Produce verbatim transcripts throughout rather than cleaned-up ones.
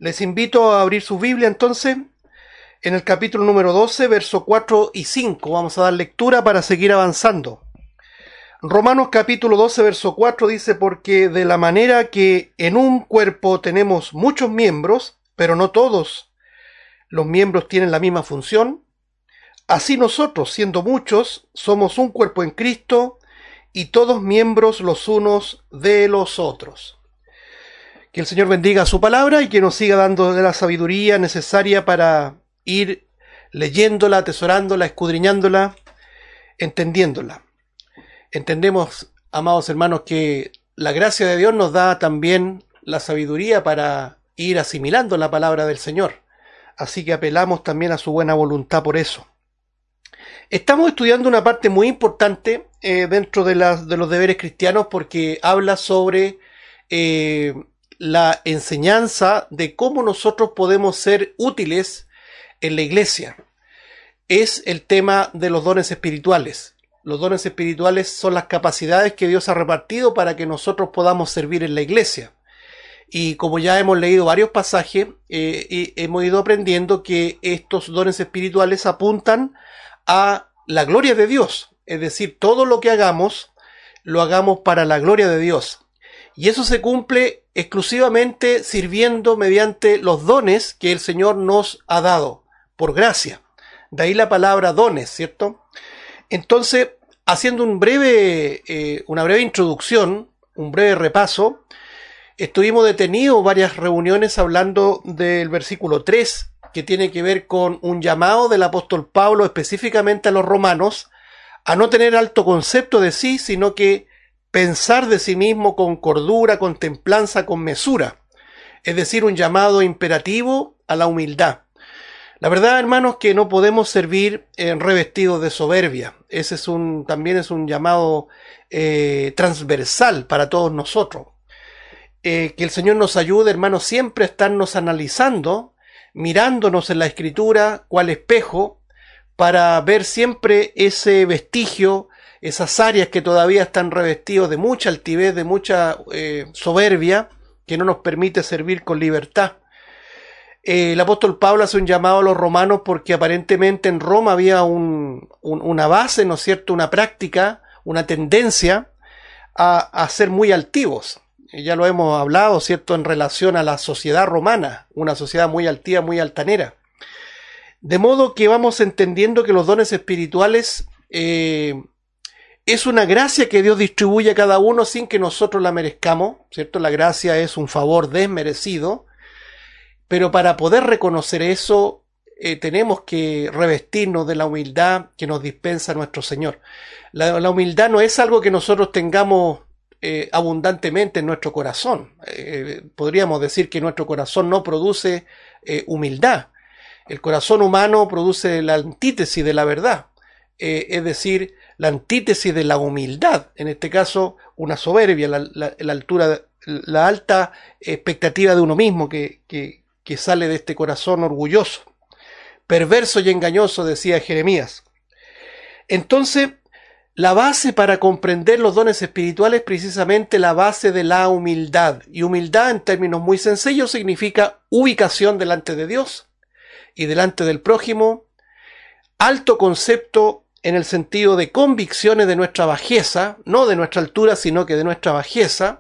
Les invito a abrir su Biblia entonces en el capítulo número doce, versos cuatro y cinco. Vamos a dar lectura para seguir avanzando. Romanos capítulo doce, verso cuatro dice: porque de la manera que en un cuerpo tenemos muchos miembros, pero no todos los miembros tienen la misma función, así nosotros, siendo muchos, somos un cuerpo en Cristo y todos miembros los unos de los otros. Que el Señor bendiga su palabra y que nos siga dando de la sabiduría necesaria para ir leyéndola, atesorándola, escudriñándola, entendiéndola. Entendemos, amados hermanos, que la gracia de Dios nos da también la sabiduría para ir asimilando la palabra del Señor. Así que apelamos también a su buena voluntad por eso. Estamos estudiando una parte muy importante eh, dentro de, las, de los deberes cristianos, porque habla sobre eh, la enseñanza de cómo nosotros podemos ser útiles en la iglesia. Es el tema de los dones espirituales. Los dones espirituales son las capacidades que Dios ha repartido para que nosotros podamos servir en la iglesia. Y como ya hemos leído varios pasajes, eh, y hemos ido aprendiendo que estos dones espirituales apuntan a la gloria de Dios. Es decir, todo lo que hagamos, lo hagamos para la gloria de Dios. Y eso se cumple exclusivamente sirviendo mediante los dones que el Señor nos ha dado, por gracia. De ahí la palabra dones, ¿cierto? Entonces, haciendo un breve, eh, una breve introducción, un breve repaso, estuvimos detenidos varias reuniones hablando del versículo tres, que tiene que ver con un llamado del apóstol Pablo específicamente a los romanos a no tener alto concepto de sí, sino que pensar de sí mismo con cordura, con templanza, con mesura. Es decir, un llamado imperativo a la humildad. La verdad, hermanos, que no podemos servir en revestidos de soberbia. Ese es un, también es un llamado eh, transversal para todos nosotros. Eh, que el Señor nos ayude, hermanos, siempre a estarnos analizando, mirándonos en la Escritura, cual espejo, para ver siempre ese vestigio, esas áreas que todavía están revestidos de mucha altivez, de mucha eh, soberbia, que no nos permite servir con libertad. Eh, el apóstol Pablo hace un llamado a los romanos porque aparentemente en Roma había un, un, una base, ¿no es cierto?, una práctica, una tendencia a, a ser muy altivos. Ya lo hemos hablado, ¿cierto?, en relación a la sociedad romana, una sociedad muy altiva, muy altanera. De modo que vamos entendiendo que los dones espirituales eh, es una gracia que Dios distribuye a cada uno sin que nosotros la merezcamos, ¿cierto? La gracia es un favor desmerecido, pero para poder reconocer eso eh, tenemos que revestirnos de la humildad que nos dispensa nuestro Señor. La, la humildad no es algo que nosotros tengamos eh, abundantemente en nuestro corazón. Eh, podríamos decir que nuestro corazón no produce eh, humildad. El corazón humano produce la antítesis de la verdad, eh, es decir, la antítesis de la humildad, en este caso una soberbia, la, la, la altura, la alta expectativa de uno mismo que, que, que sale de este corazón orgulloso, perverso y engañoso, decía Jeremías. Entonces, la base para comprender los dones espirituales es precisamente la base de la humildad, y humildad en términos muy sencillos significa ubicación delante de Dios y delante del prójimo, alto concepto en el sentido de convicciones de nuestra bajeza, no de nuestra altura, sino que de nuestra bajeza,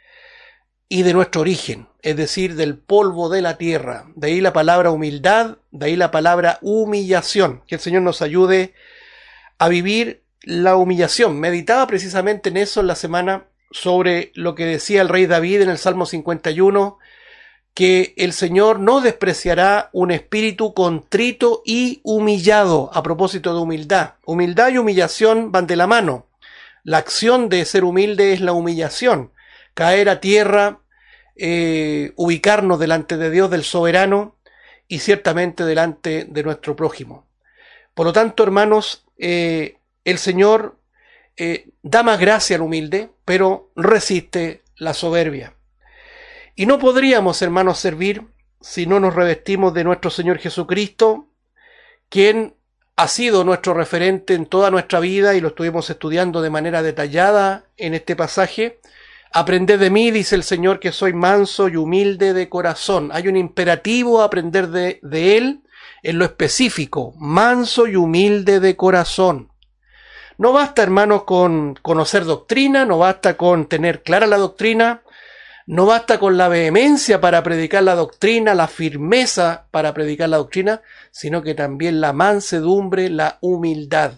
y de nuestro origen, es decir, del polvo de la tierra. De ahí la palabra humildad, de ahí la palabra humillación. Que el Señor nos ayude a vivir la humillación. Meditaba precisamente en eso en la semana, sobre lo que decía el rey David en el Salmo cincuenta y uno, que el Señor no despreciará un espíritu contrito y humillado, a propósito de humildad. Humildad y humillación van de la mano. La acción de ser humilde es la humillación, caer a tierra, eh, ubicarnos delante de Dios, del soberano, y ciertamente delante de nuestro prójimo. Por lo tanto, hermanos, eh, el Señor eh, da más gracia al humilde, pero resiste la soberbia. Y no podríamos, hermanos, servir si no nos revestimos de nuestro Señor Jesucristo, quien ha sido nuestro referente en toda nuestra vida, y lo estuvimos estudiando de manera detallada en este pasaje, Aprended de mí, dice el Señor, que soy manso y humilde de corazón. Hay un imperativo a aprender de, de Él en lo específico, manso y humilde de corazón. No basta, hermanos, con conocer doctrina, no basta con tener clara la doctrina, no basta con la vehemencia para predicar la doctrina, la firmeza para predicar la doctrina, sino que también la mansedumbre, la humildad.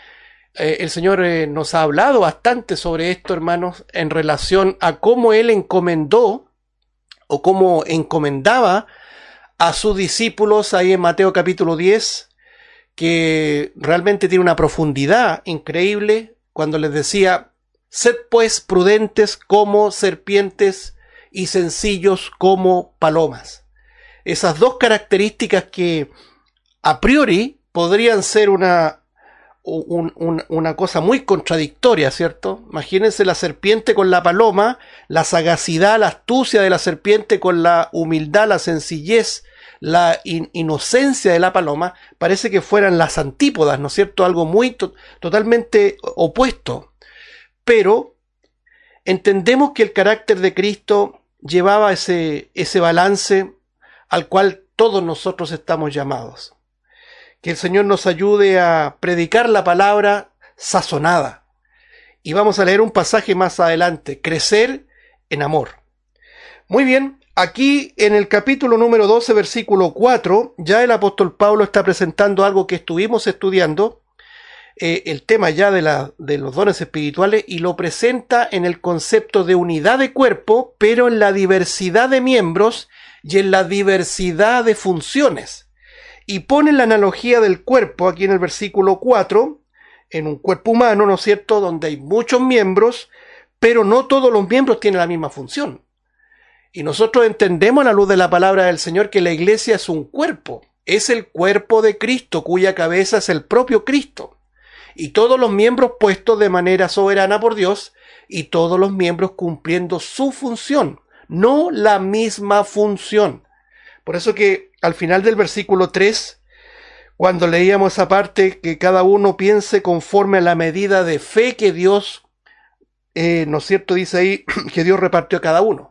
Eh, el Señor eh, nos ha hablado bastante sobre esto, hermanos, en relación a cómo Él encomendó o cómo encomendaba a sus discípulos ahí en Mateo capítulo diez, que realmente tiene una profundidad increíble cuando les decía: sed pues prudentes como serpientes y sencillos como palomas. Esas dos características que a priori podrían ser una Un, un, una cosa muy contradictoria, ¿cierto? Imagínense la serpiente con la paloma, la sagacidad, la astucia de la serpiente con la humildad, la sencillez, la in inocencia de la paloma, parece que fueran las antípodas, ¿no es cierto? Algo muy to totalmente opuesto. Pero entendemos que el carácter de Cristo llevaba ese, ese balance al cual todos nosotros estamos llamados. Que el Señor nos ayude a predicar la palabra sazonada. Y vamos a leer un pasaje más adelante: crecer en amor. Muy bien, aquí en el capítulo número doce, versículo cuatro, ya el apóstol Pablo está presentando algo que estuvimos estudiando, eh, el tema ya de, la, de los dones espirituales, y lo presenta en el concepto de unidad de cuerpo, pero en la diversidad de miembros y en la diversidad de funciones. Y pone la analogía del cuerpo aquí en el versículo cuatro, en un cuerpo humano, ¿no es cierto?, donde hay muchos miembros, pero no todos los miembros tienen la misma función. Y nosotros entendemos a la luz de la palabra del Señor que la iglesia es un cuerpo, es el cuerpo de Cristo, cuya cabeza es el propio Cristo. Y todos los miembros puestos de manera soberana por Dios, y todos los miembros cumpliendo su función, no la misma función. Por eso que al final del versículo tres, cuando leíamos esa parte, que cada uno piense conforme a la medida de fe que Dios, eh, ¿no es cierto?, dice ahí que Dios repartió a cada uno.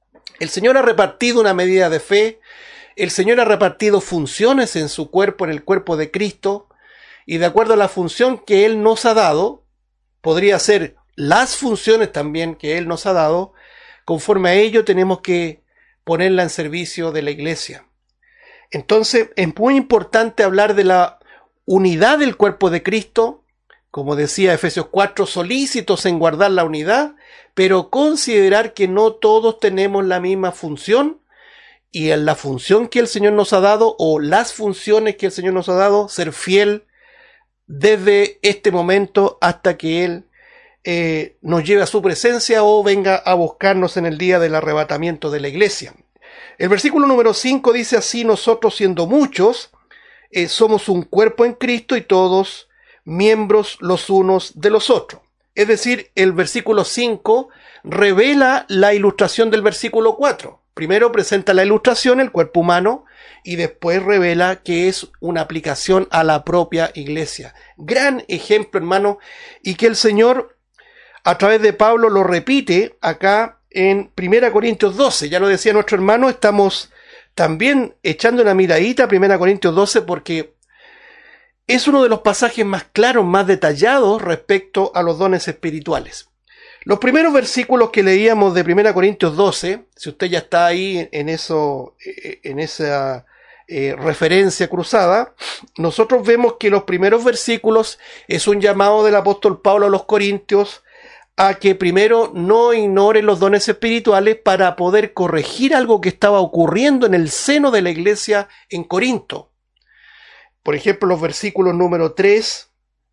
El Señor ha repartido una medida de fe, el Señor ha repartido funciones en su cuerpo, en el cuerpo de Cristo, y de acuerdo a la función que Él nos ha dado, podría ser las funciones también que Él nos ha dado, conforme a ello tenemos que ponerla en servicio de la iglesia. Entonces es muy importante hablar de la unidad del cuerpo de Cristo, como decía Efesios cuatro, solícitos en guardar la unidad, pero considerar que no todos tenemos la misma función, y en la función que el Señor nos ha dado, o las funciones que el Señor nos ha dado, ser fiel desde este momento hasta que Él eh, nos lleve a su presencia o venga a buscarnos en el día del arrebatamiento de la iglesia. El versículo número cinco dice así: nosotros siendo muchos, eh, somos un cuerpo en Cristo y todos miembros los unos de los otros. Es decir, el versículo cinco revela la ilustración del versículo cuatro. Primero presenta la ilustración, el cuerpo humano, y después revela que es una aplicación a la propia iglesia. Gran ejemplo, hermano, y que el Señor, a través de Pablo, lo repite acá en primera Corintios doce. Ya lo decía nuestro hermano, estamos también echando una miradita a primera Corintios doce porque es uno de los pasajes más claros, más detallados respecto a los dones espirituales. Los primeros versículos que leíamos de primera Corintios doce, si usted ya está ahí en eso, en esa eh, referencia cruzada, nosotros vemos que los primeros versículos es un llamado del apóstol Pablo a los corintios a que primero no ignoren los dones espirituales para poder corregir algo que estaba ocurriendo en el seno de la iglesia en Corinto. Por ejemplo, los versículos número tres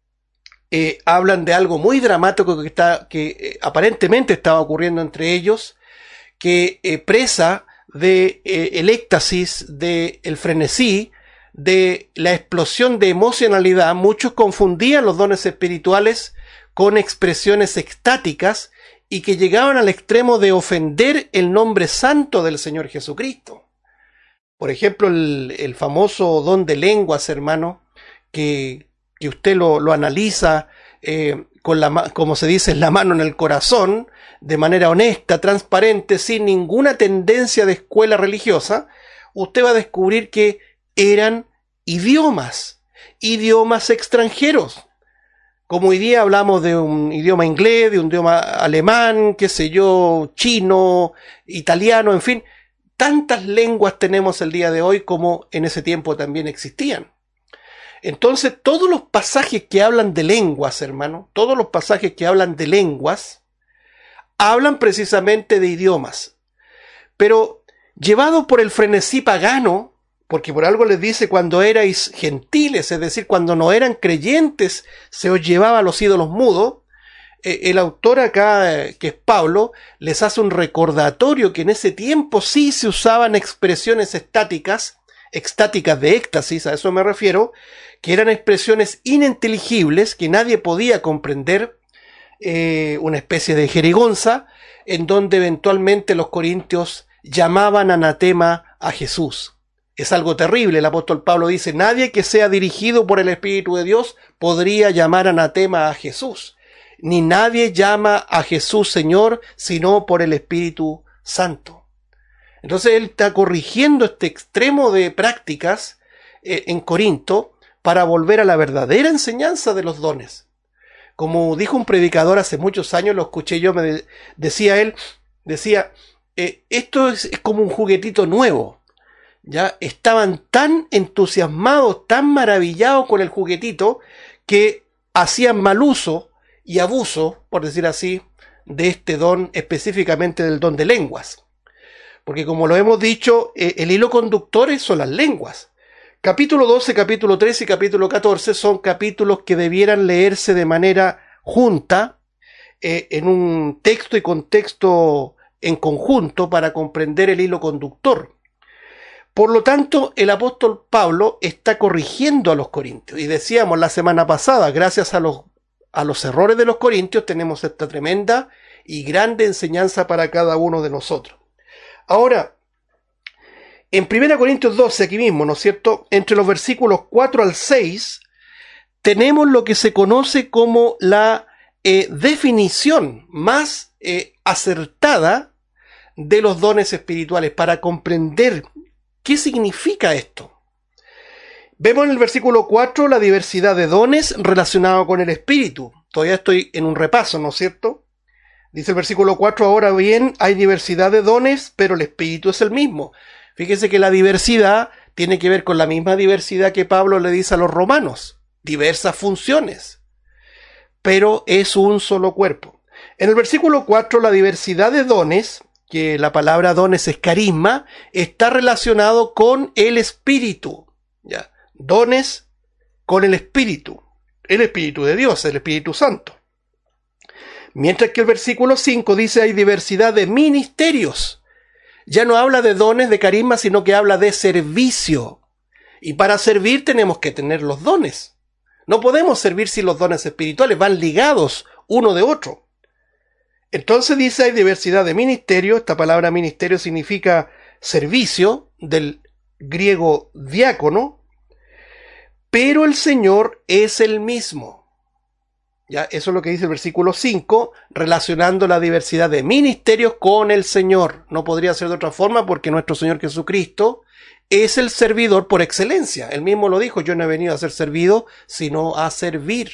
eh, hablan de algo muy dramático que, está, que eh, aparentemente estaba ocurriendo entre ellos, que eh, presa de eh, el éxtasis, de el frenesí, de la explosión de emocionalidad, muchos confundían los dones espirituales con expresiones extáticas y que llegaban al extremo de ofender el nombre santo del Señor Jesucristo. Por ejemplo, el, el famoso don de lenguas, hermano, que, que usted lo, lo analiza eh, con la, como se dice, la mano en el corazón, de manera honesta, transparente, sin ninguna tendencia de escuela religiosa, usted va a descubrir que eran idiomas, idiomas extranjeros. Como hoy día hablamos de un idioma inglés, de un idioma alemán, qué sé yo, chino, italiano, en fin, tantas lenguas tenemos el día de hoy como en ese tiempo también existían. Entonces, todos los pasajes que hablan de lenguas, hermano, todos los pasajes que hablan de lenguas, hablan precisamente de idiomas. Pero llevados por el frenesí pagano, porque por algo les dice cuando erais gentiles, es decir, cuando no eran creyentes, se os llevaba a los ídolos mudos, eh, el autor acá, eh, que es Pablo, les hace un recordatorio que en ese tiempo sí se usaban expresiones estáticas, extáticas de éxtasis, a eso me refiero, que eran expresiones ininteligibles que nadie podía comprender, eh, una especie de jerigonza, en donde eventualmente los corintios llamaban anatema a Jesús. Es algo terrible. El apóstol Pablo dice, nadie que sea dirigido por el Espíritu de Dios podría llamar anatema a Jesús. Ni nadie llama a Jesús Señor, sino por el Espíritu Santo. Entonces él está corrigiendo este extremo de prácticas eh, en Corinto para volver a la verdadera enseñanza de los dones. Como dijo un predicador hace muchos años, lo escuché yo, me de, decía él, decía, eh, esto es, es como un juguetito nuevo. Ya estaban tan entusiasmados, tan maravillados con el juguetito, que hacían mal uso y abuso, por decir así, de este don, específicamente del don de lenguas. Porque como lo hemos dicho, eh, el hilo conductor son las lenguas. Capítulo doce, capítulo trece y capítulo catorce son capítulos que debieran leerse de manera junta, eh, en un texto y contexto en conjunto para comprender el hilo conductor. Por lo tanto, el apóstol Pablo está corrigiendo a los corintios. Y decíamos la semana pasada, gracias a los, a los errores de los corintios, tenemos esta tremenda y grande enseñanza para cada uno de nosotros. Ahora, en primera Corintios doce, aquí mismo, ¿no es cierto?, entre los versículos cuatro al seis, tenemos lo que se conoce como la eh, definición más eh, acertada de los dones espirituales para comprender ¿qué significa esto? Vemos en el versículo cuatro la diversidad de dones relacionados con el Espíritu. Todavía estoy en un repaso, ¿no es cierto? Dice el versículo cuatro, ahora bien, hay diversidad de dones, pero el Espíritu es el mismo. Fíjese que la diversidad tiene que ver con la misma diversidad que Pablo le dice a los romanos. Diversas funciones, pero es un solo cuerpo. En el versículo cuatro, la diversidad de dones, que la palabra dones es carisma, está relacionado con el Espíritu. ¿Ya? Dones con el Espíritu. El Espíritu de Dios, el Espíritu Santo. Mientras que el versículo cinco dice hay diversidad de ministerios. Ya no habla de dones de carisma, sino que habla de servicio. Y para servir tenemos que tener los dones. No podemos servir sin los dones espirituales, van ligados uno de otro. Entonces dice hay diversidad de ministerios. Esta palabra ministerio significa servicio, del griego diácono, pero el Señor es el mismo. Ya, eso es lo que dice el versículo cinco, relacionando la diversidad de ministerios con el Señor. No podría ser de otra forma porque nuestro Señor Jesucristo es el servidor por excelencia. Él mismo lo dijo, yo no he venido a ser servido, sino a servir.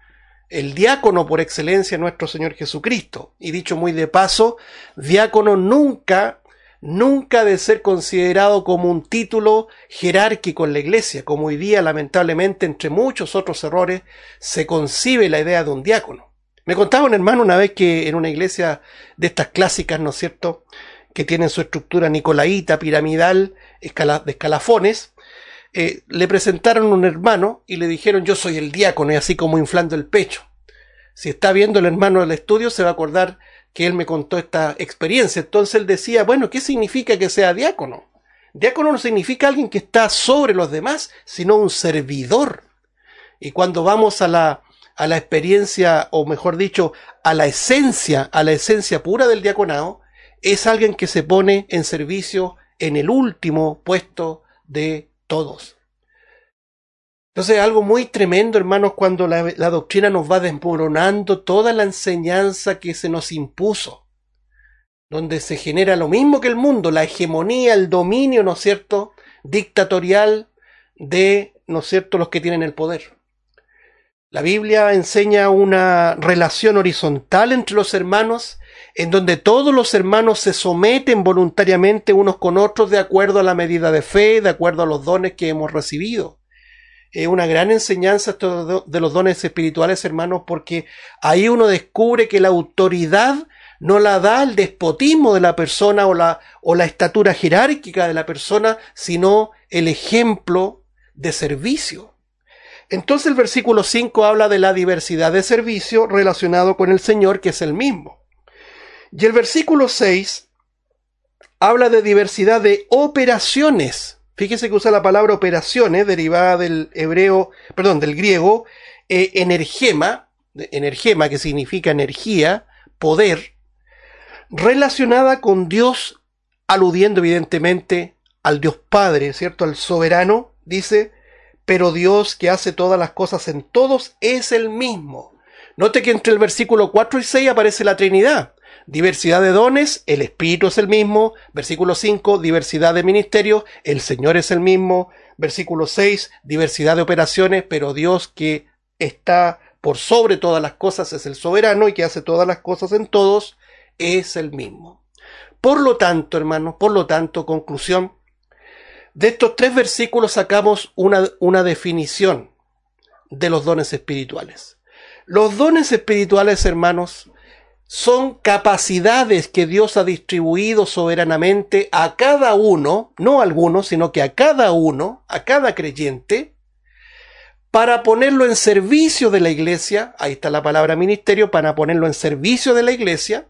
El diácono por excelencia es nuestro Señor Jesucristo. Y dicho muy de paso, diácono nunca, nunca de ser considerado como un título jerárquico en la iglesia, como hoy día lamentablemente entre muchos otros errores se concibe la idea de un diácono. Me contaba un hermano una vez que en una iglesia de estas clásicas, ¿no es cierto?, que tienen su estructura nicolaíta, piramidal, escala, de escalafones, eh, le presentaron un hermano y le dijeron yo soy el diácono, y así como inflando el pecho. Si está viendo el hermano del estudio se va a acordar que él me contó esta experiencia. Entonces él decía, bueno, ¿qué significa que sea diácono? Diácono no significa alguien que está sobre los demás, sino un servidor. Y cuando vamos a la, a la experiencia, o mejor dicho, a la esencia, a la esencia pura del diaconado, es alguien que se pone en servicio en el último puesto de todos. Entonces es algo muy tremendo, hermanos, cuando la, la doctrina nos va desmoronando toda la enseñanza que se nos impuso, donde se genera lo mismo que el mundo, la hegemonía, el dominio, ¿no es cierto?, dictatorial de, ¿no es cierto?, los que tienen el poder. La Biblia enseña una relación horizontal entre los hermanos, en donde todos los hermanos se someten voluntariamente unos con otros de acuerdo a la medida de fe, de acuerdo a los dones que hemos recibido. Es una gran enseñanza esto de los dones espirituales, hermanos, porque ahí uno descubre que la autoridad no la da el despotismo de la persona o la, o la estatura jerárquica de la persona, sino el ejemplo de servicio. Entonces el versículo cinco habla de la diversidad de servicio relacionado con el Señor, que es el mismo. Y el versículo seis habla de diversidad de operaciones. Fíjese que usa la palabra operaciones, derivada del hebreo, perdón, del griego, eh, energema, energema, que significa energía, poder, relacionada con Dios, aludiendo evidentemente al Dios Padre, ¿cierto?, al soberano. Dice, pero Dios que hace todas las cosas en todos es el mismo. Note que entre el versículo cuatro y seis aparece la Trinidad. Diversidad de dones, el Espíritu es el mismo. Versículo cinco, diversidad de ministerios, el Señor es el mismo. Versículo seis, diversidad de operaciones, pero Dios que está por sobre todas las cosas es el soberano y que hace todas las cosas en todos es el mismo. Por lo tanto, hermanos, por lo tanto, conclusión, de estos tres versículos sacamos una, una definición de los dones espirituales. Los dones espirituales, hermanos, son capacidades que Dios ha distribuido soberanamente a cada uno, no a algunos, sino que a cada uno, a cada creyente, para ponerlo en servicio de la iglesia. Ahí está la palabra ministerio, para ponerlo en servicio de la iglesia,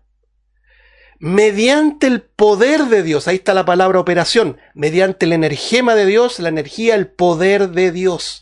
mediante el poder de Dios. Ahí está la palabra operación, mediante el energema de Dios, la energía, el poder de Dios.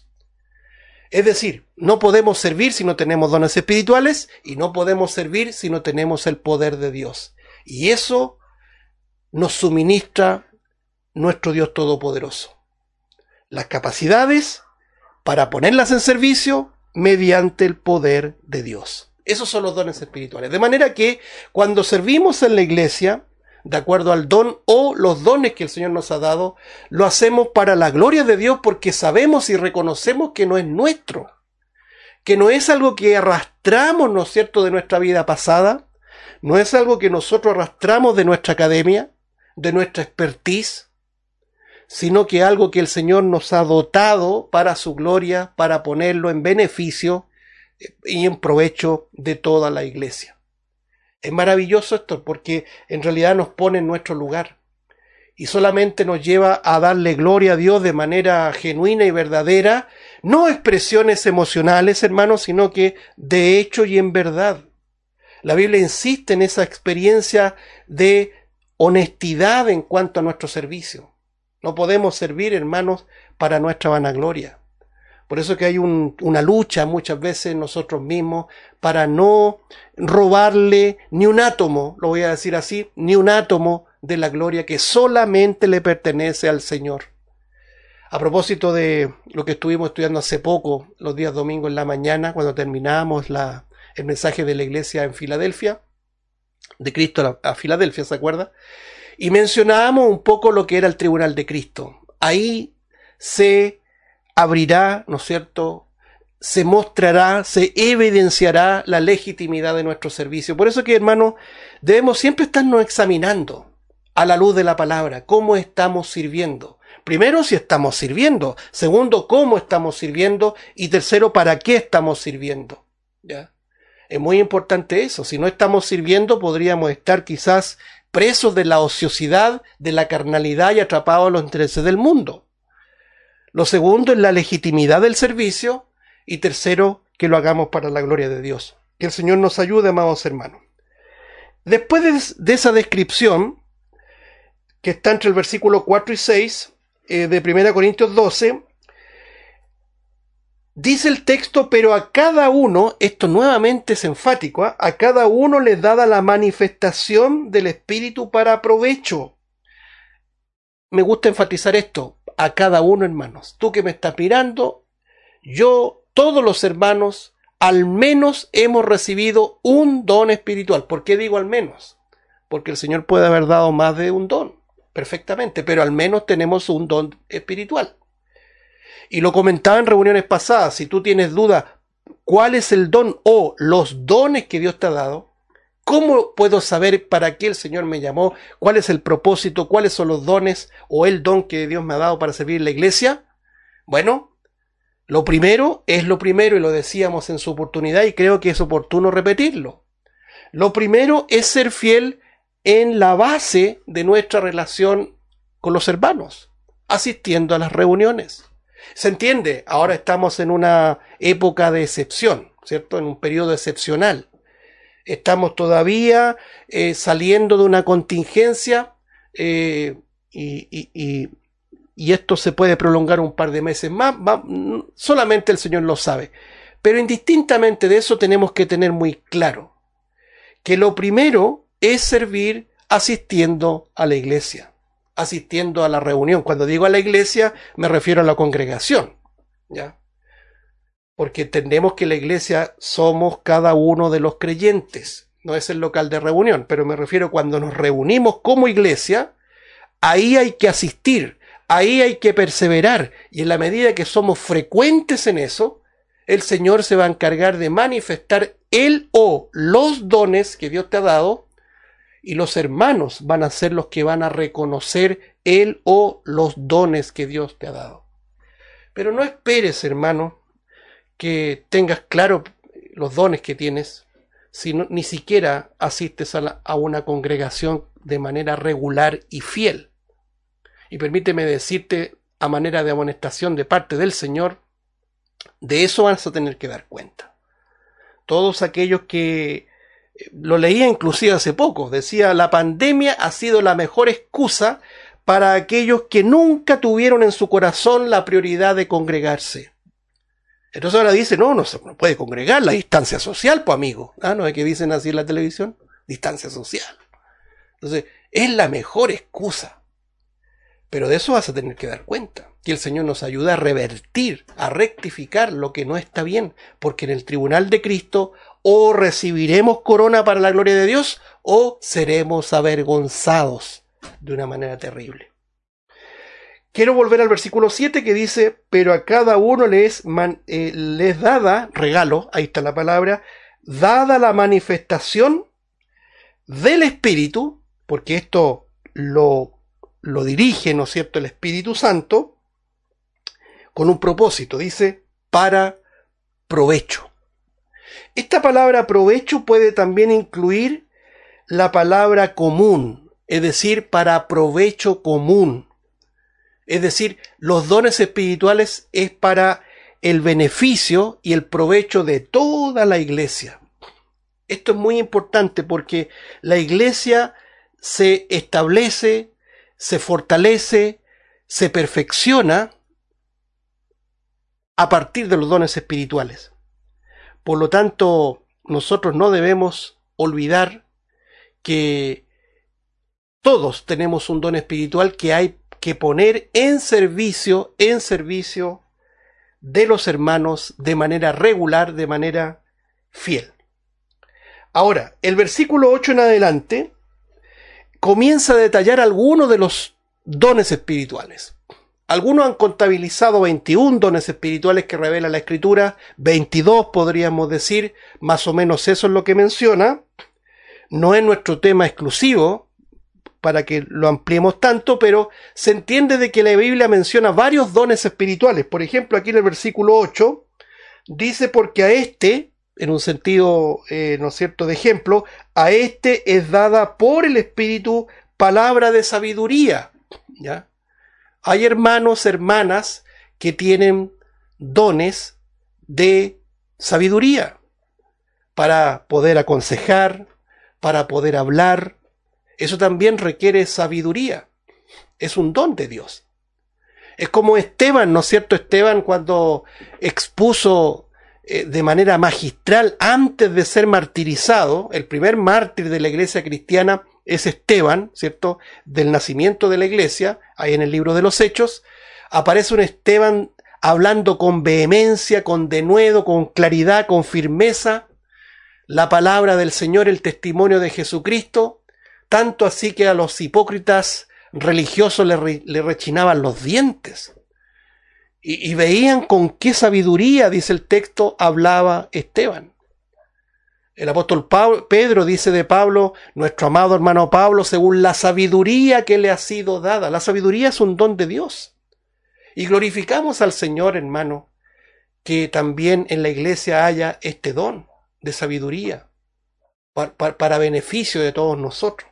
Es decir, no podemos servir si no tenemos dones espirituales y no podemos servir si no tenemos el poder de Dios. Y eso nos suministra nuestro Dios Todopoderoso. Las capacidades para ponerlas en servicio mediante el poder de Dios. Esos son los dones espirituales. De manera que cuando servimos en la iglesia, de acuerdo al don o los dones que el Señor nos ha dado, lo hacemos para la gloria de Dios, porque sabemos y reconocemos que no es nuestro, que no es algo que arrastramos, ¿no es cierto?, de nuestra vida pasada, no es algo que nosotros arrastramos de nuestra academia, de nuestra expertise, sino que algo que el Señor nos ha dotado para su gloria, para ponerlo en beneficio y en provecho de toda la iglesia. Es maravilloso esto, porque en realidad nos pone en nuestro lugar y solamente nos lleva a darle gloria a Dios de manera genuina y verdadera, no expresiones emocionales, hermanos, sino que de hecho y en verdad. La Biblia insiste en esa experiencia de honestidad en cuanto a nuestro servicio. No podemos servir, hermanos, para nuestra vanagloria. Por eso que hay un, una lucha muchas veces nosotros mismos para no robarle ni un átomo, lo voy a decir así, ni un átomo de la gloria que solamente le pertenece al Señor. A propósito de lo que estuvimos estudiando hace poco, los días domingos en la mañana, cuando terminábamos la, el mensaje de la iglesia en Filadelfia, de Cristo a, a Filadelfia, ¿se acuerda? Y mencionábamos un poco lo que era el tribunal de Cristo. Ahí se abrirá, ¿no es cierto?, se mostrará, se evidenciará la legitimidad de nuestro servicio. Por eso que, hermanos, debemos siempre estarnos examinando a la luz de la palabra, cómo estamos sirviendo. Primero, si estamos sirviendo. Segundo, cómo estamos sirviendo. Y tercero, para qué estamos sirviendo. ¿Ya? Es muy importante eso. Si no estamos sirviendo, podríamos estar quizás presos de la ociosidad, de la carnalidad y atrapados a los intereses del mundo. Lo segundo es la legitimidad del servicio. Y tercero, que lo hagamos para la gloria de Dios. Que el Señor nos ayude, amados hermanos. Después de, de esa descripción, que está entre el versículo cuatro y seis eh, de primera Corintios doce, dice el texto, pero a cada uno, esto nuevamente es enfático, ¿eh? a cada uno le es dada la manifestación del Espíritu para provecho. Me gusta enfatizar esto, a cada uno, hermanos. Tú que me estás mirando, yo, todos los hermanos, al menos hemos recibido un don espiritual. ¿Por qué digo al menos? Porque el Señor puede haber dado más de un don, perfectamente, pero al menos tenemos un don espiritual. Y lo comentaba en reuniones pasadas, si tú tienes duda, ¿cuál es el don o los dones que Dios te ha dado? ¿Cómo puedo saber para qué el Señor me llamó? ¿Cuál es el propósito? ¿Cuáles son los dones o el don que Dios me ha dado para servir en la iglesia? Bueno, lo primero es lo primero y lo decíamos en su oportunidad y creo que es oportuno repetirlo. Lo primero es ser fiel en la base de nuestra relación con los hermanos, asistiendo a las reuniones. ¿Se entiende? Ahora estamos en una época de excepción, ¿cierto? En un periodo excepcional. Estamos todavía eh, saliendo de una contingencia eh, y, y, y, y esto se puede prolongar un par de meses más. Va, solamente el Señor lo sabe. Pero indistintamente de eso tenemos que tener muy claro que lo primero es servir asistiendo a la iglesia, asistiendo a la reunión. Cuando digo a la iglesia me refiero a la congregación, ¿ya? Porque entendemos que la iglesia somos cada uno de los creyentes, no es el local de reunión, pero me refiero cuando nos reunimos como iglesia, ahí hay que asistir, ahí hay que perseverar, y en la medida que somos frecuentes en eso, el Señor se va a encargar de manifestar Él o los dones que Dios te ha dado, y los hermanos van a ser los que van a reconocer Él o los dones que Dios te ha dado. Pero no esperes, hermano, que tengas claro los dones que tienes, si no, ni siquiera asistes a, la, a una congregación de manera regular y fiel. Y permíteme decirte, a manera de amonestación de parte del Señor, de eso vas a tener que dar cuenta. Todos aquellos que, lo leía inclusive hace poco, decía, la pandemia ha sido la mejor excusa para aquellos que nunca tuvieron en su corazón la prioridad de congregarse. Entonces ahora dice, no, no se no puede congregar, la distancia social, pues amigo. Ah, ¿no es que dicen así en la televisión? Distancia social. Entonces, es la mejor excusa. Pero de eso vas a tener que dar cuenta. Que el Señor nos ayude a revertir, a rectificar lo que no está bien. Porque en el tribunal de Cristo, o recibiremos corona para la gloria de Dios, o seremos avergonzados de una manera terrible. Quiero volver al versículo siete que dice, pero a cada uno les, man, eh, les dada, regalo, ahí está la palabra, dada la manifestación del Espíritu, porque esto lo, lo dirige, ¿no es cierto?, el Espíritu Santo, con un propósito, dice, para provecho. Esta palabra provecho puede también incluir la palabra común, es decir, para provecho común. Es decir, los dones espirituales es para el beneficio y el provecho de toda la iglesia. Esto es muy importante porque la iglesia se establece, se fortalece, se perfecciona a partir de los dones espirituales. Por lo tanto, nosotros no debemos olvidar que todos tenemos un don espiritual que hay que poner en servicio, en servicio de los hermanos de manera regular, de manera fiel. Ahora, el versículo ocho en adelante comienza a detallar algunos de los dones espirituales. Algunos han contabilizado veintiún dones espirituales que revela la Escritura, veintidós podríamos decir, más o menos eso es lo que menciona. No es nuestro tema exclusivo, para que lo ampliemos tanto, pero se entiende de que la Biblia menciona varios dones espirituales. Por ejemplo, aquí en el versículo ocho, dice, porque a este, en un sentido, eh, ¿no es cierto?, de ejemplo, a este es dada por el Espíritu palabra de sabiduría, ¿ya? Hay hermanos, hermanas, que tienen dones de sabiduría, para poder aconsejar, para poder hablar. Eso también requiere sabiduría. Es un don de Dios. Es como Esteban, ¿no es cierto? Esteban cuando expuso eh, de manera magistral antes de ser martirizado, el primer mártir de la iglesia cristiana es Esteban, ¿cierto? Del nacimiento de la iglesia, ahí en el libro de los Hechos, aparece un Esteban hablando con vehemencia, con denuedo, con claridad, con firmeza, la palabra del Señor, el testimonio de Jesucristo, tanto así que a los hipócritas religiosos le, re, le rechinaban los dientes. Y, y veían con qué sabiduría, dice el texto, hablaba Esteban. El apóstol Pablo, Pedro dice de Pablo, nuestro amado hermano Pablo, según la sabiduría que le ha sido dada. La sabiduría es un don de Dios. Y glorificamos al Señor, hermano, que también en la iglesia haya este don de sabiduría para, para, para beneficio de todos nosotros.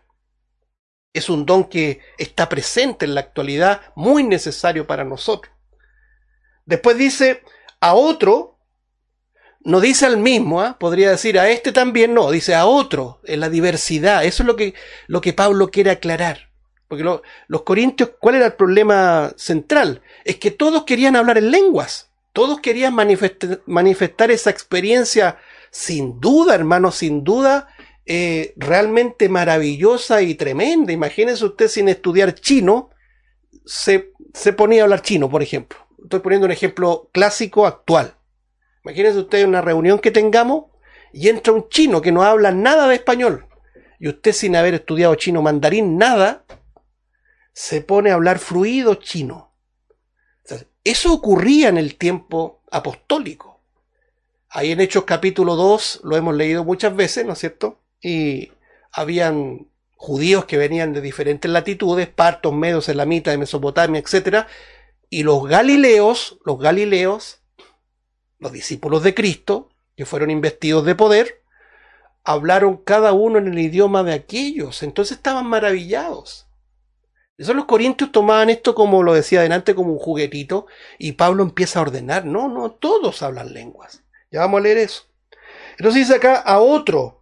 Es un don que está presente en la actualidad, muy necesario para nosotros. Después dice a otro, no dice al mismo, ¿eh? Podría decir a este también, no, dice a otro, en la diversidad. Eso es lo que, lo que Pablo quiere aclarar. Porque lo, los corintios, ¿cuál era el problema central? Es que todos querían hablar en lenguas, todos querían manifestar, manifestar esa experiencia, sin duda, hermano, sin duda, eh, realmente maravillosa y tremenda. Imagínense usted sin estudiar chino, se, se ponía a hablar chino, por ejemplo. Estoy poniendo un ejemplo clásico actual. Imagínense usted una reunión que tengamos y entra un chino que no habla nada de español y usted sin haber estudiado chino mandarín, nada, se pone a hablar fluido chino. O sea, eso ocurría en el tiempo apostólico. Ahí en Hechos capítulo dos lo hemos leído muchas veces, ¿no es cierto? Y habían judíos que venían de diferentes latitudes, partos, medos, elamitas, de Mesopotamia, etcétera. Y los galileos, los galileos, los discípulos de Cristo, que fueron investidos de poder, hablaron cada uno en el idioma de aquellos. Entonces estaban maravillados. Eso los corintios tomaban esto, como lo decía adelante, como un juguetito, y Pablo empieza a ordenar. No, no, todos hablan lenguas. Ya vamos a leer eso. Entonces dice acá a otro,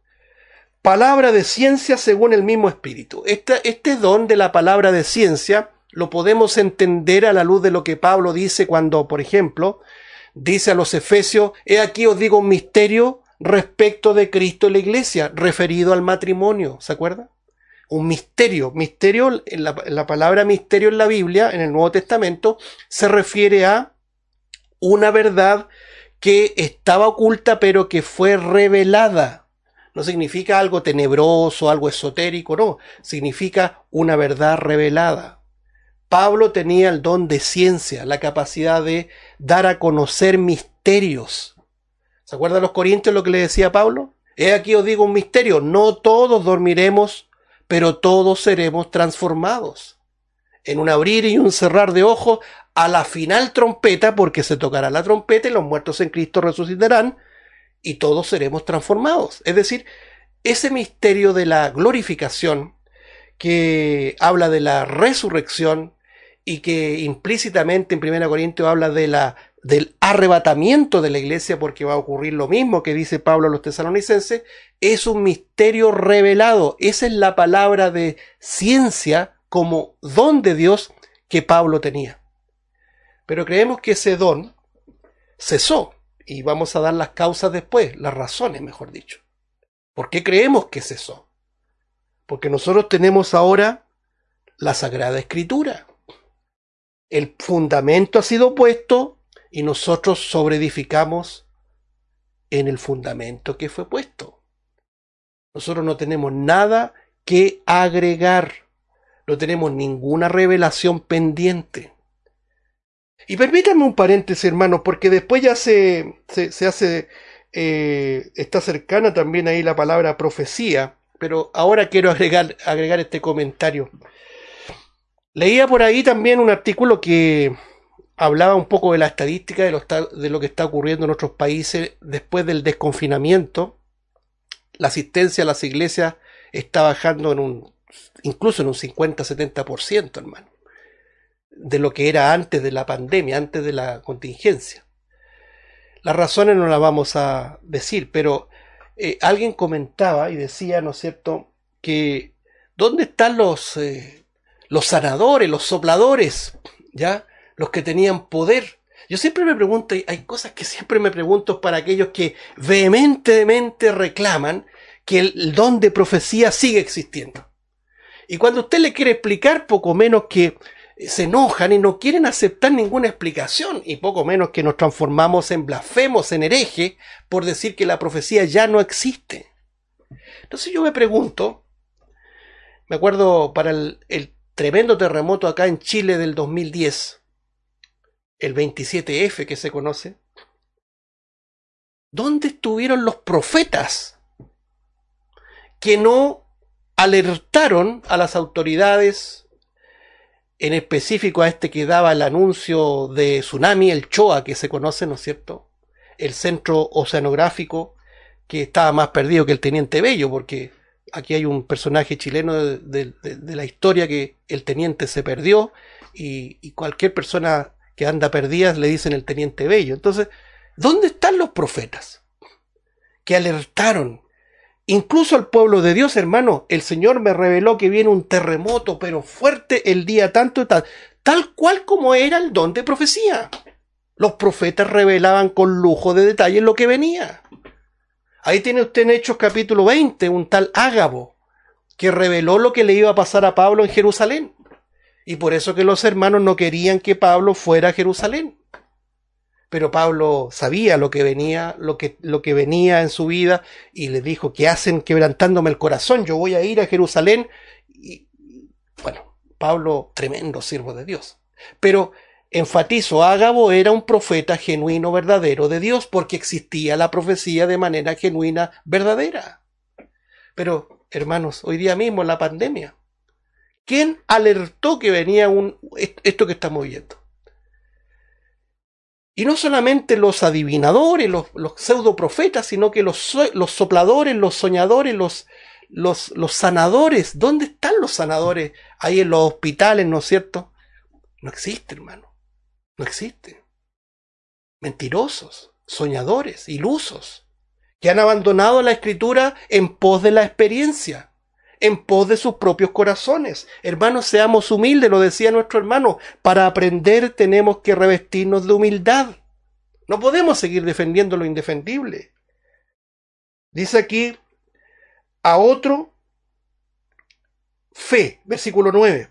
palabra de ciencia según el mismo espíritu. Este, este don de la palabra de ciencia lo podemos entender a la luz de lo que Pablo dice cuando, por ejemplo, dice a los efesios, he aquí os digo un misterio respecto de Cristo y la iglesia, referido al matrimonio, ¿se acuerda? Un misterio, misterio, en la, la palabra misterio en la Biblia, en el Nuevo Testamento, se refiere a una verdad que estaba oculta pero que fue revelada. No significa algo tenebroso, algo esotérico, no, significa una verdad revelada. Pablo tenía el don de ciencia, la capacidad de dar a conocer misterios. ¿Se acuerdan los corintios lo que le decía Pablo? He aquí os digo un misterio, no todos dormiremos, pero todos seremos transformados. En un abrir y un cerrar de ojos, a la final trompeta, porque se tocará la trompeta y los muertos en Cristo resucitarán, y todos seremos transformados. Es decir, ese misterio de la glorificación, que habla de la resurrección, y que implícitamente en primera Corintios habla de la, del arrebatamiento de la iglesia, porque va a ocurrir lo mismo que dice Pablo a los tesalonicenses, es un misterio revelado. Esa es la palabra de ciencia como don de Dios que Pablo tenía. Pero creemos que ese don cesó, y vamos a dar las causas después, las razones, mejor dicho. ¿Por qué creemos que cesó? Porque nosotros tenemos ahora la Sagrada Escritura. El fundamento ha sido puesto y nosotros sobreedificamos en el fundamento que fue puesto. Nosotros no tenemos nada que agregar, no tenemos ninguna revelación pendiente. Y permítanme un paréntesis, hermanos, porque después ya se, se, se hace, eh, está cercana también ahí la palabra profecía, pero ahora quiero agregar, agregar este comentario. Leía por ahí también un artículo que hablaba un poco de la estadística de lo, de lo que está ocurriendo en otros países después del desconfinamiento. La asistencia a las iglesias está bajando en un, incluso en un cincuenta a setenta por ciento, hermano, de lo que era antes de la pandemia, antes de la contingencia. Las razones no las vamos a decir, pero eh, alguien comentaba y decía, ¿no es cierto?, que ¿dónde están los... Eh, los sanadores, los sopladores, ¿ya? Los que tenían poder? Yo siempre me pregunto, hay cosas que siempre me pregunto para aquellos que vehementemente reclaman que el don de profecía sigue existiendo. Y cuando usted le quiere explicar poco menos que se enojan y no quieren aceptar ninguna explicación, y poco menos que nos transformamos en blasfemos, en herejes, por decir que la profecía ya no existe. Entonces yo me pregunto, me acuerdo para el, el tremendo terremoto acá en Chile del dos mil diez, el veintisiete efe que se conoce, ¿dónde estuvieron los profetas que no alertaron a las autoridades, en específico a este que daba el anuncio de tsunami, el CHOA, que se conoce, ¿no es cierto? El centro oceanográfico, que estaba más perdido que el Teniente Bello, porque aquí hay un personaje chileno de, de, de, de la historia que el teniente se perdió, y, y cualquier persona que anda perdida le dicen el Teniente Bello. Entonces, ¿dónde están los profetas que alertaron? Incluso al pueblo de Dios, hermano, el Señor me reveló que viene un terremoto, pero fuerte el día tanto y tal, tal cual como era el don de profecía. Los profetas revelaban con lujo de detalle lo que venía. Ahí tiene usted en Hechos capítulo veinte, un tal Ágabo, que reveló lo que le iba a pasar a Pablo en Jerusalén. Y por eso que los hermanos no querían que Pablo fuera a Jerusalén. Pero Pablo sabía lo que venía, lo que, lo que venía en su vida, y le dijo: ¿qué hacen quebrantándome el corazón? Yo voy a ir a Jerusalén. Y bueno, Pablo, tremendo siervo de Dios. Pero enfatizo, Ágabo era un profeta genuino, verdadero de Dios, porque existía la profecía de manera genuina, verdadera. Pero, hermanos, hoy día mismo en la pandemia, ¿quién alertó que venía un, esto que estamos viendo? Y no solamente los adivinadores, los, los pseudoprofetas, sino que los, los sopladores, los soñadores, los, los, los sanadores. ¿Dónde están los sanadores? Ahí en los hospitales, ¿no es cierto? No existe, hermano. No existe. Mentirosos, soñadores, ilusos, que han abandonado la escritura en pos de la experiencia, en pos de sus propios corazones. Hermanos, seamos humildes, lo decía nuestro hermano. Para aprender tenemos que revestirnos de humildad. No podemos seguir defendiendo lo indefendible. Dice aquí, a otro, fe, versículo nueve,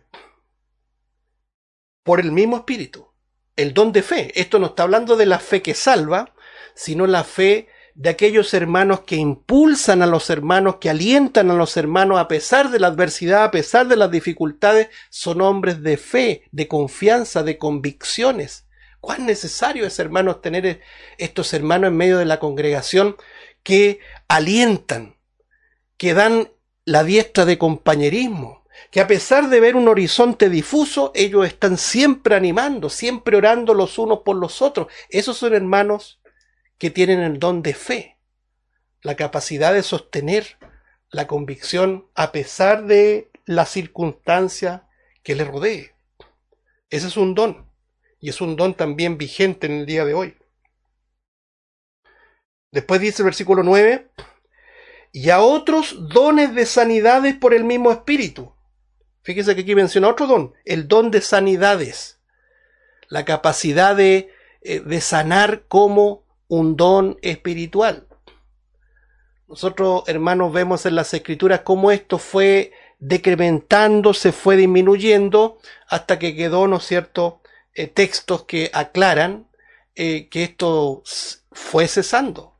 por el mismo espíritu. El don de fe. Esto no está hablando de la fe que salva, sino la fe de aquellos hermanos que impulsan a los hermanos, que alientan a los hermanos a pesar de la adversidad, a pesar de las dificultades. Son hombres de fe, de confianza, de convicciones. ¿Cuán necesario es, hermanos, tener estos hermanos en medio de la congregación que alientan, que dan la diestra de compañerismo, que a pesar de ver un horizonte difuso, ellos están siempre animando, siempre orando los unos por los otros? Esos son hermanos que tienen el don de fe, la capacidad de sostener la convicción a pesar de la circunstancia que les rodee. Ese es un don, y es un don también vigente en el día de hoy. Después dice el versículo nueve, y a otros dones de sanidades por el mismo espíritu. Fíjese que aquí menciona otro don, el don de sanidades, la capacidad de, de sanar como un don espiritual. Nosotros, hermanos, vemos en las escrituras cómo esto fue decrementando, se fue disminuyendo, hasta que quedó, ¿no es cierto?, eh, textos que aclaran eh, que esto fue cesando.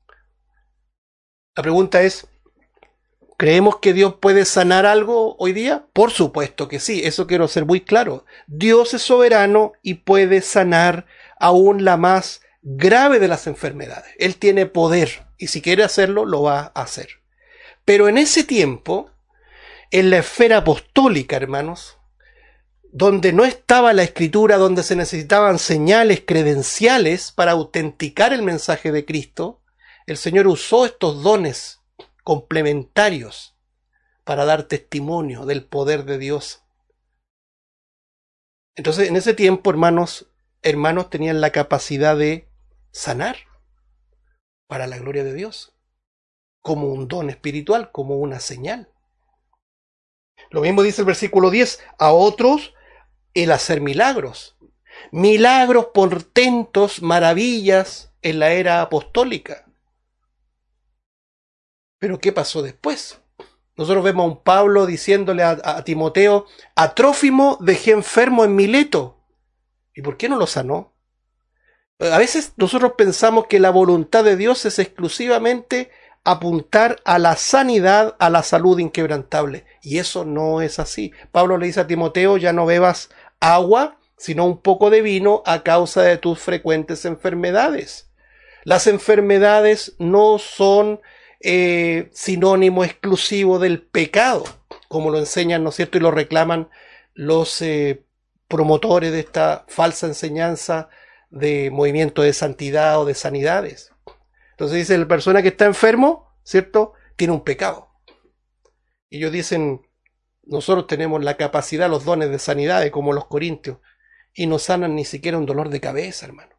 La pregunta es, ¿creemos que Dios puede sanar algo hoy día? Por supuesto que sí, eso quiero ser muy claro. Dios es soberano y puede sanar aún la más grave de las enfermedades. Él tiene poder, y si quiere hacerlo, lo va a hacer. Pero en ese tiempo, en la esfera apostólica, hermanos, donde no estaba la escritura, donde se necesitaban señales, credenciales para autenticar el mensaje de Cristo, el Señor usó estos dones complementarios para dar testimonio del poder de Dios. Entonces, en ese tiempo, hermanos, hermanos tenían la capacidad de sanar para la gloria de Dios, como un don espiritual, como una señal. Lo mismo dice el versículo diez, a otros el hacer milagros, milagros, portentos, maravillas en la era apostólica. Pero ¿qué pasó después? Nosotros vemos a un Pablo diciéndole a, a Timoteo, a Trófimo dejé enfermo en Mileto. ¿Y por qué no lo sanó? A veces nosotros pensamos que la voluntad de Dios es exclusivamente apuntar a la sanidad, a la salud inquebrantable. Y eso no es así. Pablo le dice a Timoteo, ya no bebas agua, sino un poco de vino a causa de tus frecuentes enfermedades. Las enfermedades no son eh, sinónimo exclusivo del pecado, como lo enseñan, ¿no es cierto? Y lo reclaman los eh, promotores de esta falsa enseñanza de movimiento de santidad o de sanidades. Entonces dice, la persona que está enfermo, ¿cierto?, tiene un pecado. Y ellos dicen, nosotros tenemos la capacidad, los dones de sanidades, como los corintios, y no sanan ni siquiera un dolor de cabeza, hermano.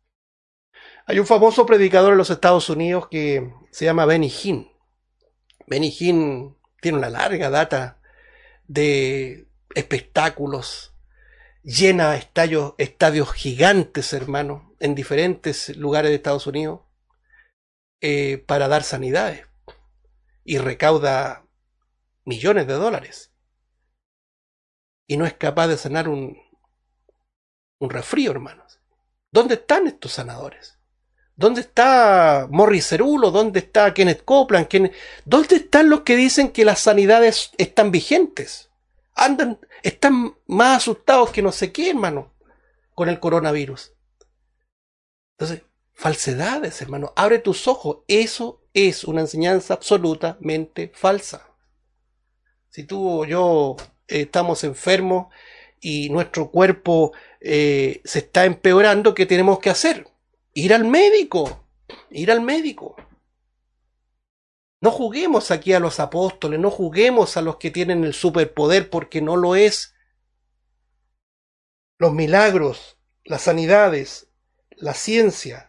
Hay un famoso predicador en los Estados Unidos que se llama Benny Hinn. Benny Hinn tiene una larga data de espectáculos, llena estadios, estadios gigantes, hermano, en diferentes lugares de Estados Unidos, eh, para dar sanidades, y recauda millones de dólares, y no es capaz de sanar un, un resfrío, hermanos. ¿Dónde están estos sanadores? ¿Dónde está Morris Cerulo? ¿Dónde está Kenneth Copeland? ¿Quién? ¿Dónde están los que dicen que las sanidades están vigentes? Andan, están más asustados que no sé qué, hermano, con el coronavirus. Entonces, falsedades, hermano. Abre tus ojos. Eso es una enseñanza absolutamente falsa. Si tú o yo eh, estamos enfermos y nuestro cuerpo eh, se está empeorando, ¿qué tenemos que hacer? Ir al médico, ir al médico. No juguemos aquí a los apóstoles, no juguemos a los que tienen el superpoder, porque no lo es. Los milagros, las sanidades, la ciencia,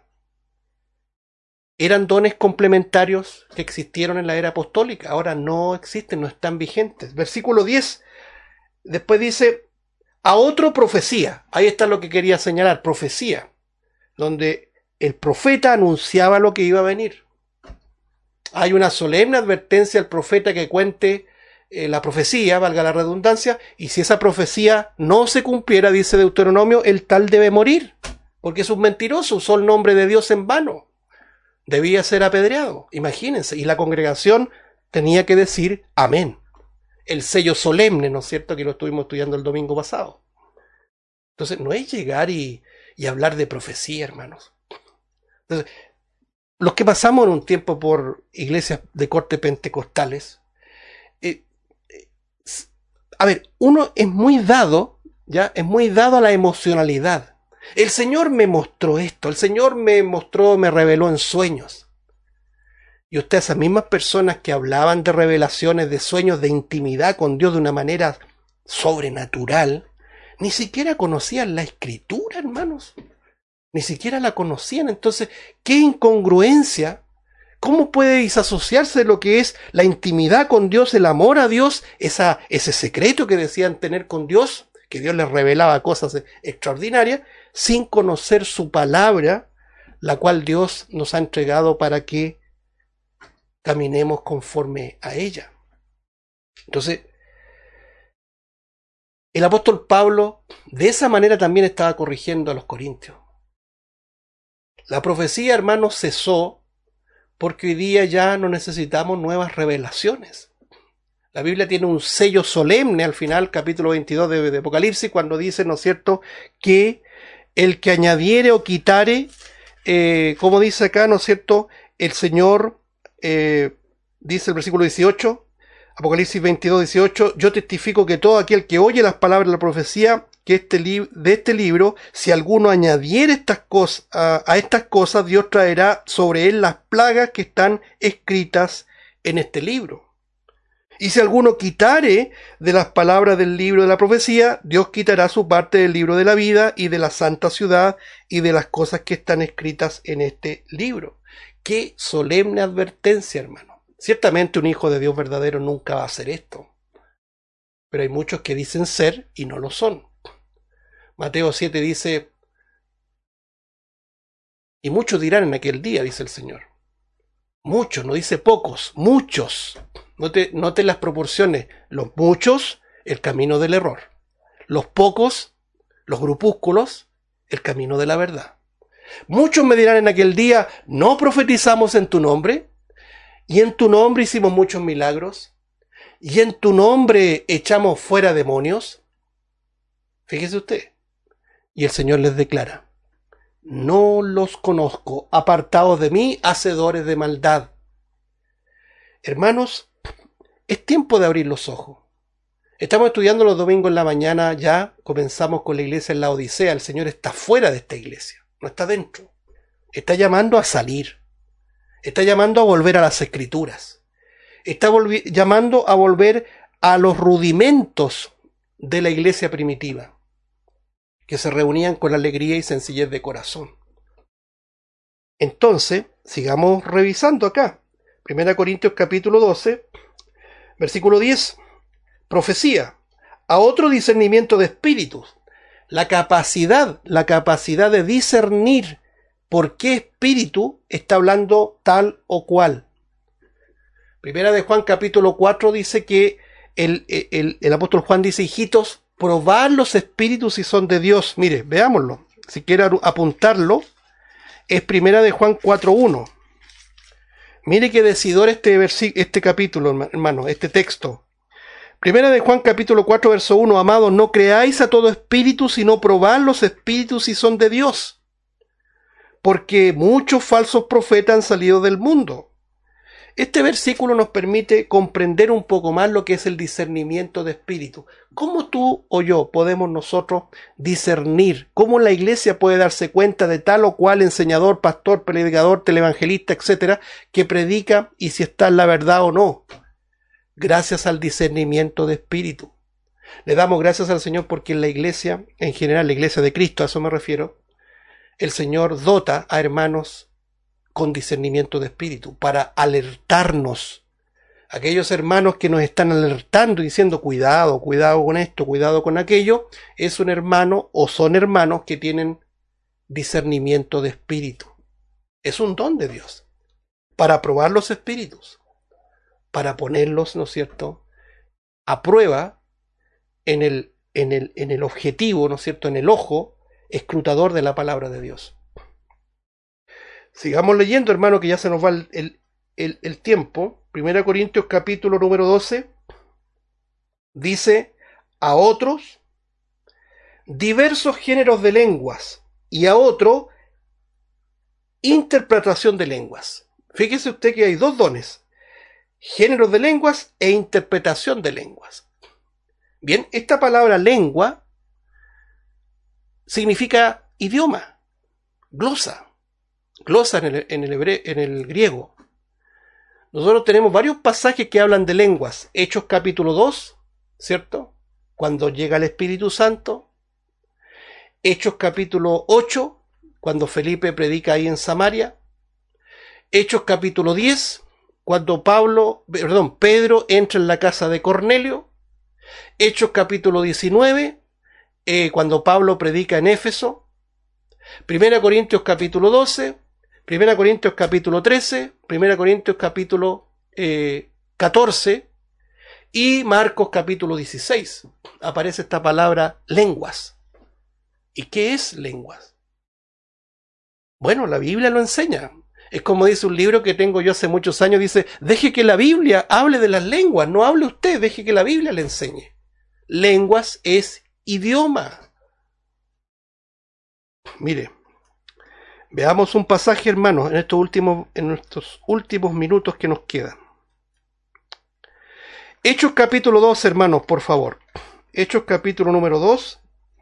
eran dones complementarios que existieron en la era apostólica. Ahora no existen, no están vigentes. Versículo diez, después dice, a otro profecía. Ahí está lo que quería señalar, profecía, donde el profeta anunciaba lo que iba a venir. Hay una solemne advertencia al profeta que cuente eh, la profecía, valga la redundancia, y si esa profecía no se cumpliera, dice Deuteronomio, el tal debe morir, porque es un mentiroso, usó el nombre de Dios en vano. Debía ser apedreado, imagínense, y la congregación tenía que decir amén. El sello solemne, ¿no es cierto?, que lo estuvimos estudiando el domingo pasado. Entonces, no es llegar y, y hablar de profecía, hermanos. Entonces, los que pasamos en un tiempo por iglesias de corte pentecostales, eh, eh, a ver, uno es muy dado, ya, es muy dado a la emocionalidad. El Señor me mostró esto, el Señor me mostró, me reveló en sueños. Y ustedes, esas mismas personas que hablaban de revelaciones, de sueños, de intimidad con Dios de una manera sobrenatural, ni siquiera conocían la Escritura, hermanos. Ni siquiera la conocían. Entonces, qué incongruencia. ¿Cómo puede disasociarse de lo que es la intimidad con Dios, el amor a Dios, esa, ese secreto que decían tener con Dios, que Dios les revelaba cosas extraordinarias, sin conocer su palabra, la cual Dios nos ha entregado para que caminemos conforme a ella? Entonces, el apóstol Pablo de esa manera también estaba corrigiendo a los corintios. La profecía, hermanos, cesó porque hoy día ya no necesitamos nuevas revelaciones. La Biblia tiene un sello solemne al final, capítulo veintidós de, de Apocalipsis, cuando dice, ¿no es cierto?, que el que añadiere o quitare, eh, como dice acá, ¿no es cierto?, el Señor, eh, dice el versículo dieciocho, Apocalipsis veintidós, dieciocho, yo testifico que todo aquel que oye las palabras de la profecía que este li- de este libro, si alguno añadiere estas cosas, a, a estas cosas, Dios traerá sobre él las plagas que están escritas en este libro. Y si alguno quitare de las palabras del libro de la profecía, Dios quitará su parte del libro de la vida y de la santa ciudad y de las cosas que están escritas en este libro. Qué solemne advertencia, hermano. Ciertamente un hijo de Dios verdadero nunca va a hacer esto. Pero hay muchos que dicen ser y no lo son. Mateo siete dice, y muchos dirán en aquel día, dice el Señor, Muchos, no dice pocos, muchos. Note, note las proporciones. Los muchos, el camino del error. Los pocos, los grupúsculos, el camino de la verdad. Muchos me dirán en aquel día, ¿no profetizamos en tu nombre? Y en tu nombre hicimos muchos milagros. Y en tu nombre echamos fuera demonios. Fíjese usted. Y el Señor les declara, no los conozco, apartados de mí, hacedores de maldad. Hermanos, es tiempo de abrir los ojos. Estamos estudiando los domingos en la mañana, ya comenzamos con la iglesia en la Odisea. El Señor está fuera de esta iglesia, no está dentro. Está llamando a salir. Está llamando a volver a las Escrituras. Está llamando a volver a los rudimentos de la iglesia primitiva, que se reunían con alegría y sencillez de corazón. Entonces, sigamos revisando acá. Primera Corintios capítulo doce, versículo diez. Profecía. A otro discernimiento de espíritus. La capacidad, la capacidad de discernir por qué espíritu está hablando tal o cual. Primera de Juan capítulo cuatro dice que el, el, el apóstol Juan dice, hijitos, probad los espíritus si son de Dios. Mire, veámoslo. Si quiere apuntarlo, es Primera de Juan cuatro uno. Mire qué decidor este, este capítulo, hermano, este texto. Primera de Juan capítulo cuatro, verso uno. Amados, no creáis a todo espíritu, sino probad los espíritus si son de Dios. Porque muchos falsos profetas han salido del mundo. Este versículo nos permite comprender un poco más lo que es el discernimiento de espíritu. ¿Cómo tú o yo podemos nosotros discernir? ¿Cómo la iglesia puede darse cuenta de tal o cual enseñador, pastor, predicador, televangelista, etcétera, que predica y si está en la verdad o no? Gracias al discernimiento de espíritu. Le damos gracias al Señor porque en la iglesia, en general la iglesia de Cristo, a eso me refiero, el Señor dota a hermanos con discernimiento de espíritu, para alertarnos. Aquellos hermanos que nos están alertando y diciendo, cuidado, cuidado con esto, cuidado con aquello, es un hermano o son hermanos que tienen discernimiento de espíritu. Es un don de Dios, para probar los espíritus, para ponerlos, ¿no es cierto?, a prueba en el, en el, en el objetivo, ¿no es cierto?, en el ojo escrutador de la palabra de Dios. Sigamos leyendo, hermano, que ya se nos va el, el, el, el tiempo. Primera Corintios capítulo número doce dice, a otros diversos géneros de lenguas y a otro interpretación de lenguas. Fíjese usted que hay dos dones, géneros de lenguas e interpretación de lenguas. Bien, esta palabra lengua significa idioma, glosa. Glosa en el, en, el hebreo, en el griego. Nosotros tenemos varios pasajes que hablan de lenguas. Hechos capítulo dos, ¿cierto? Cuando llega el Espíritu Santo. Hechos capítulo ocho, cuando Felipe predica ahí en Samaria. Hechos capítulo diez, cuando Pablo, perdón, Pedro entra en la casa de Cornelio. Hechos capítulo diecinueve, eh, cuando Pablo predica en Éfeso. Primera Corintios capítulo doce. Primera Corintios capítulo trece, Primera Corintios capítulo eh, catorce y Marcos capítulo dieciséis. Aparece esta palabra lenguas. ¿Y qué es lenguas? Bueno, la Biblia lo enseña. Es como dice un libro que tengo yo hace muchos años, dice, deje que la Biblia hable de las lenguas, no hable usted, deje que la Biblia le enseñe. Lenguas es idioma. Mire. Veamos un pasaje, hermanos, en estos últimos, en estos últimos minutos que nos quedan. Hechos capítulo dos, hermanos, por favor. Hechos capítulo número dos.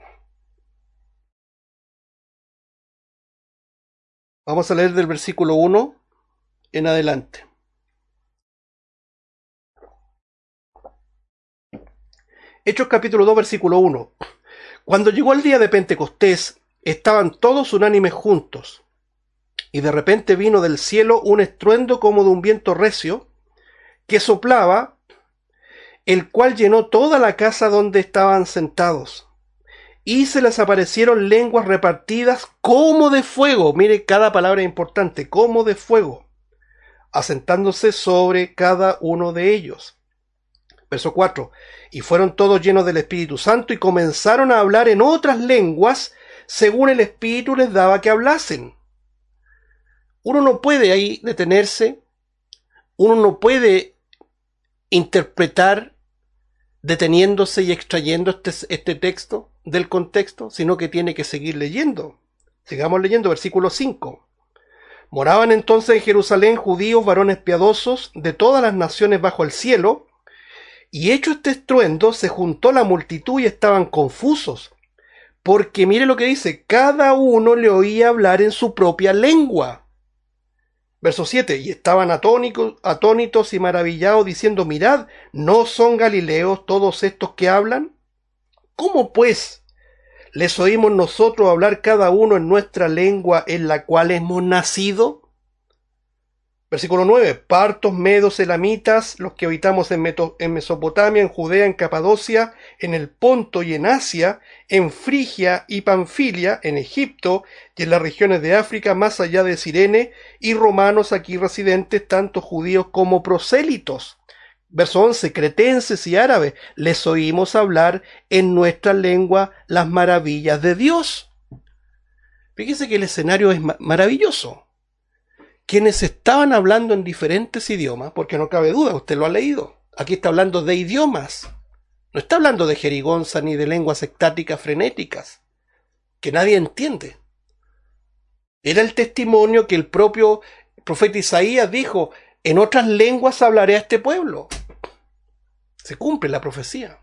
Vamos a leer del versículo uno en adelante. Hechos capítulo dos, versículo uno. Cuando llegó el día de Pentecostés, estaban todos unánimes juntos, y de repente vino del cielo un estruendo como de un viento recio, que soplaba, el cual llenó toda la casa donde estaban sentados, y se les aparecieron lenguas repartidas como de fuego. Mire, cada palabra es importante, como de fuego, asentándose sobre cada uno de ellos. Verso cuatro. Y fueron todos llenos del Espíritu Santo y comenzaron a hablar en otras lenguas según el Espíritu les daba que hablasen. Uno no puede ahí detenerse, uno no puede interpretar deteniéndose y extrayendo este, este texto del contexto, sino que tiene que seguir leyendo. Sigamos leyendo, versículo cinco. Moraban entonces en Jerusalén judíos, varones piadosos, de todas las naciones bajo el cielo, y hecho este estruendo, se juntó la multitud y estaban confusos, porque mire lo que dice, cada uno le oía hablar en su propia lengua. Verso siete, y estaban atónicos, atónitos y maravillados, diciendo, mirad, ¿no son galileos todos estos que hablan? ¿Cómo pues les oímos nosotros hablar cada uno en nuestra lengua en la cual hemos nacido? Versículo nueve, partos, medos, elamitas, los que habitamos en, Meto, en Mesopotamia, en Judea, en Capadocia, en el Ponto y en Asia, en Frigia y Panfilia, en Egipto y en las regiones de África, más allá de Cirene, y romanos aquí residentes, tanto judíos como prosélitos. Verso once, cretenses y árabes, les oímos hablar en nuestra lengua las maravillas de Dios. Fíjese que el escenario es ma- maravilloso. Quienes estaban hablando en diferentes idiomas, porque no cabe duda, usted lo ha leído, aquí está hablando de idiomas, no está hablando de jerigonza ni de lenguas extáticas frenéticas, que nadie entiende. Era el testimonio que el propio profeta Isaías dijo, en otras lenguas hablaré a este pueblo. Se cumple la profecía.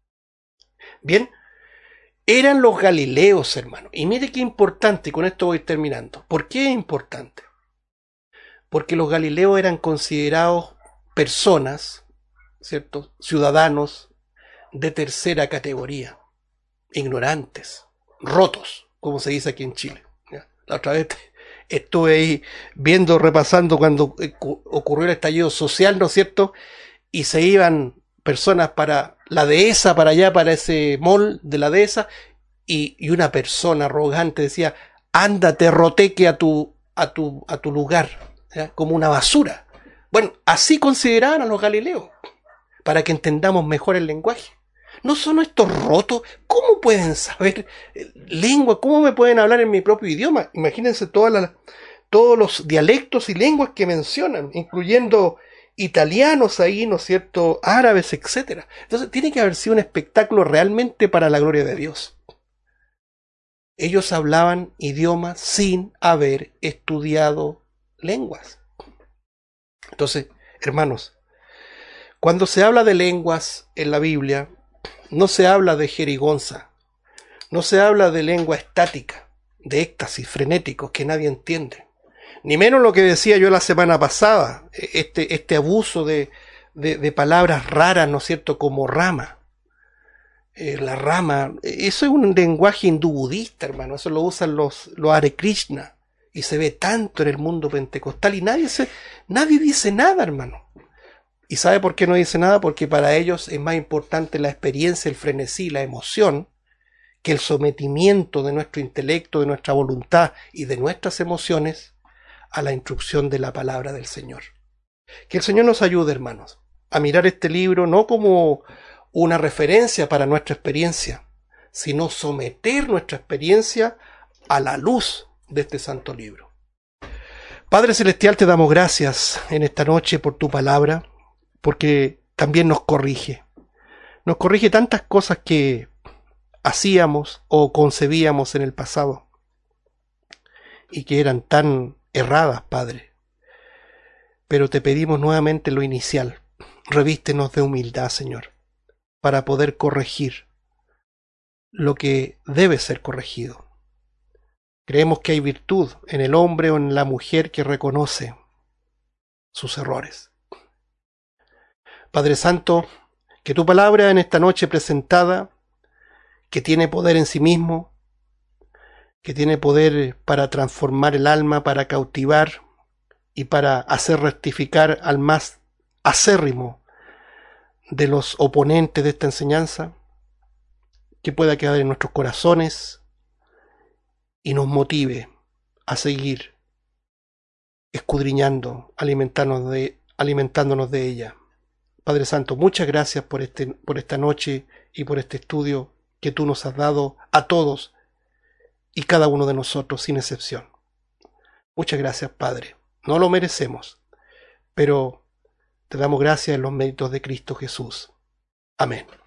Bien, eran los galileos, hermano, y mire qué importante, y con esto voy terminando. ¿Por qué es importante? Porque los galileos eran considerados personas, ¿cierto? Ciudadanos de tercera categoría, ignorantes, rotos, como se dice aquí en Chile. ¿Ya? La otra vez estuve ahí viendo, repasando cuando ocurrió el estallido social, ¿no es cierto? Y se iban personas para la dehesa, para allá, para ese mall de la dehesa, y, y una persona arrogante decía, ándate, roteque a tu, a tu, a tu lugar. ¿Ya? Como una basura. Bueno, así consideraban a los galileos, para que entendamos mejor el lenguaje. ¿No son estos rotos? ¿Cómo pueden saber lengua? ¿Cómo me pueden hablar en mi propio idioma? Imagínense todas las, todos los dialectos y lenguas que mencionan, incluyendo italianos ahí, ¿no es cierto?, árabes, etcétera. Entonces tiene que haber sido un espectáculo realmente para la gloria de Dios. Ellos hablaban idiomas sin haber estudiado lenguas. Entonces, hermanos, cuando se habla de lenguas en la Biblia, no se habla de jerigonza, no se habla de lengua estática, de éxtasis frenéticos que nadie entiende, ni menos lo que decía yo la semana pasada, este, este abuso de, de, de palabras raras, ¿no es cierto?, como rama. Eh, la rama, eso es un lenguaje hindú budista, hermano, eso lo usan los, los Hare Krishna. Y se ve tanto en el mundo pentecostal y nadie se, nadie dice nada, hermano. ¿Y sabe por qué no dice nada? Porque para ellos es más importante la experiencia, el frenesí, la emoción, que el sometimiento de nuestro intelecto, de nuestra voluntad y de nuestras emociones a la instrucción de la palabra del Señor. Que el Señor nos ayude, hermanos, a mirar este libro no como una referencia para nuestra experiencia, sino someter nuestra experiencia a la luz de este santo libro. Padre Celestial, te damos gracias en esta noche por tu palabra, porque también nos corrige. Nos corrige tantas cosas que hacíamos o concebíamos en el pasado y que eran tan erradas, Padre. Pero te pedimos nuevamente lo inicial. Revístenos de humildad, Señor, para poder corregir lo que debe ser corregido. Creemos que hay virtud en el hombre o en la mujer que reconoce sus errores. Padre Santo, que tu palabra en esta noche presentada, que tiene poder en sí mismo, que tiene poder para transformar el alma, para cautivar y para hacer rectificar al más acérrimo de los oponentes de esta enseñanza, que pueda quedar en nuestros corazones y nos motive a seguir escudriñando, alimentándonos de, alimentándonos de ella. Padre Santo, muchas gracias por, este, por esta noche y por este estudio que tú nos has dado a todos y cada uno de nosotros sin excepción. Muchas gracias, Padre. No lo merecemos, pero te damos gracias en los méritos de Cristo Jesús. Amén.